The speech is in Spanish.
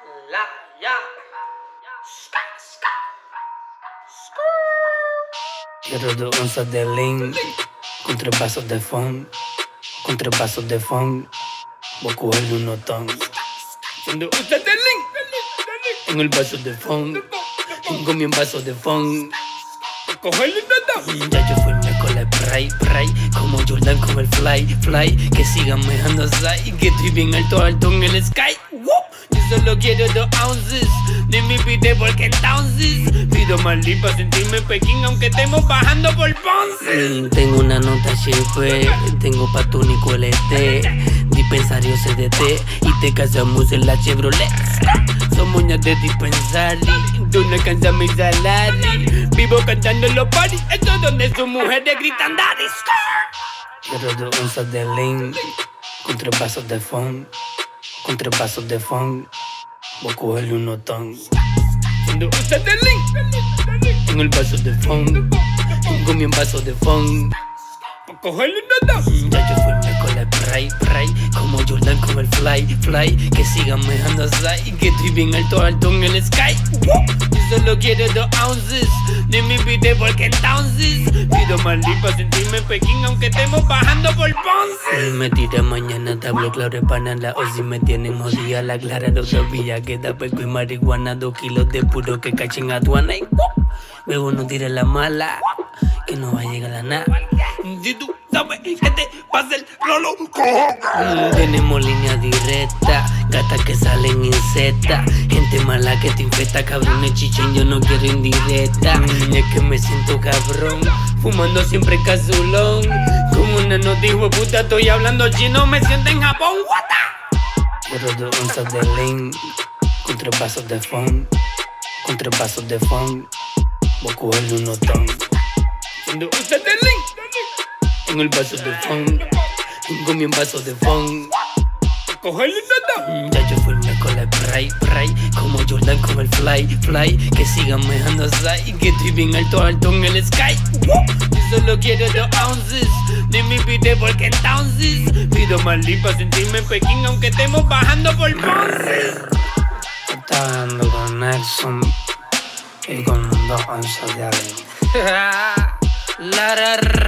La, ya. Quiero 2 onzas de lean con 3 vasos de funk. Con 3 vasos de funk voy a cogerle un notón. Con 2 onzas de lean en el vaso de funk. Con mi vaso de funk cogerle un notón. Ya yo firme con el spray, como Jordan con el fly. Que sigan mejando y que estoy bien alto en el sky. Yo solo quiero 2 ounces de mi pide porque entonces pido más limpa para sentirme en Pekín aunque estemos bajando por Ponce. Tengo una nota chepe, tengo patúnico LT, dispensario CDT y te casamos en la Chevrolet. Somos moñas de dispensario, tú no alcanzas mi salario. Vivo cantando en los parties, esto es donde sus mujeres gritan daddy. Quiero 2 onzas de lean con 3 vasos de funk. Con 3 vasos de funk voy a cogerle un notón. Con 2 onzas de lean en el vaso de funk. Con mi vaso de funk voy a cogerle un notón. Ya yo firme con el spray, como Jordan con el fly. Que sigan mejando y que estoy bien alto en el sky. Yo solo quiero 2 ounces de mi pide porque entonces pido más limpa para sentirme en Pekín aunque estemos bajando por Ponce. Me tiré mañana, te hablo claro de panala. O si me tienen jodida la clara, no sabía que da peco y marihuana. 2 kilos de puro que cachen aduana. Y luego no tires la mala, que no va a llegar a nada. Si tú sabes que te pasa el rolo, tenemos línea directa, gatas que salen insectas, gente mala que te infecta, cabrones chichen, yo no quiero indirecta. Es que me siento cabrón, fumando siempre casulón. Como una nota hijo de puta, estoy hablando chino, me siento en Japón, Quiero 2 onzas de lean con 3 vasos de funk. Con 3 vasos de funk voy a cogerle un notón. Con 2 onzas de lean en el vaso de funk. Con mi vaso de funk cogerle un notón. Ya yo firme con el spray, como Jordan con el fly. Que sigan mejando y que estoy bien alto en el sky. Yo solo quiero 2 ounces de mi pide porque entonces pido más limpa para sentirme en Pekín aunque estemos bajando por Ponce. Estaba dando con Nelson y con 2 onzas de lean.